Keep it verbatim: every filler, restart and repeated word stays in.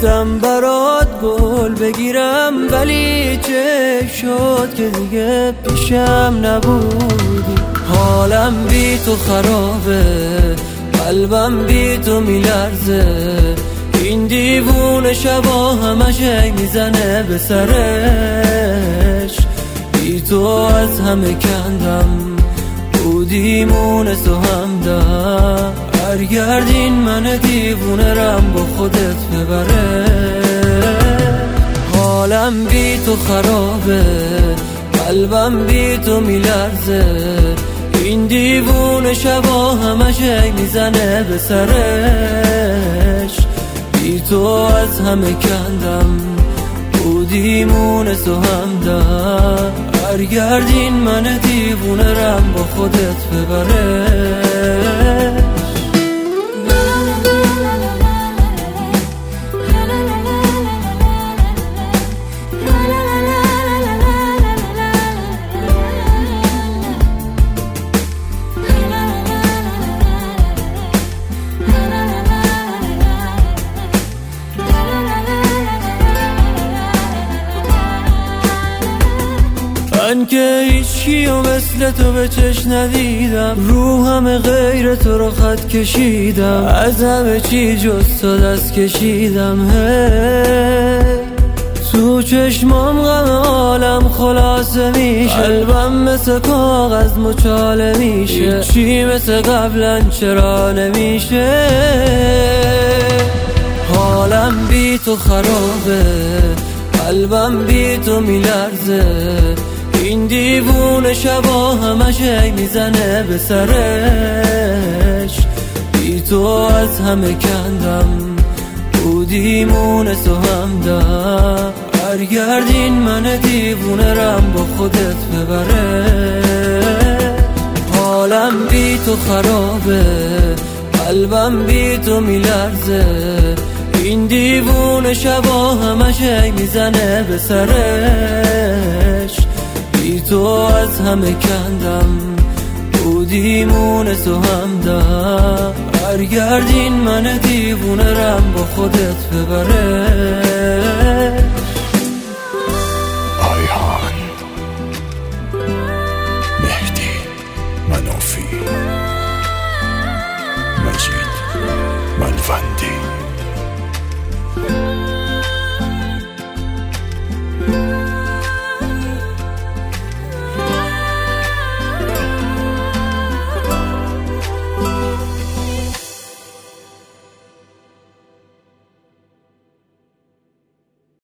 رفتم برات گل بگیرم، ولی چه شد که دیگه پیشم نبودی. حالم بی تو خرابه، قلبم بی تو میلرزه، این دیوونه شبا همش میزنه به سرش. بی تو از همه کندم، بودیمون تو همدم، برگردین من دیوونه رم با خودت ببره. حالم بی تو خرابه، قلبم بی تو میلرزه، این دیوونه شبا همش میزنه به سرش. بی تو از همه کندم، بودیمون تو همدم، برگردین من دیوونه رم با خودت ببره. من که هیچی و مثل تو به چشم ندیدم، رو همه غیر تو رو خط کشیدم، از همه چی جز تو دست کشیدم. هی تو چشمام غم عالم خلاصه میشه، قلبم مثل کاغذ مچاله میشه، هیچی مثل قبلا چرا نمیشه. حالم بی تو خرابه، قلبم بی تو میلرزه، این دیوونه شبا همش میزنه به سرش. بی تو از همه کندم، بودیمون تو همدم، برگردین من دیوونه رم با خودت ببره. حالم بی تو خرابه، قلبم بی تو میلرزه، این دیوونه شبا همش میزنه به سرش. بی تو از همه کندم، بودیمون تو همدم، برگردین من دیوونه رم با خودت ببره. آیهان مهدی منافی مجید ملوندی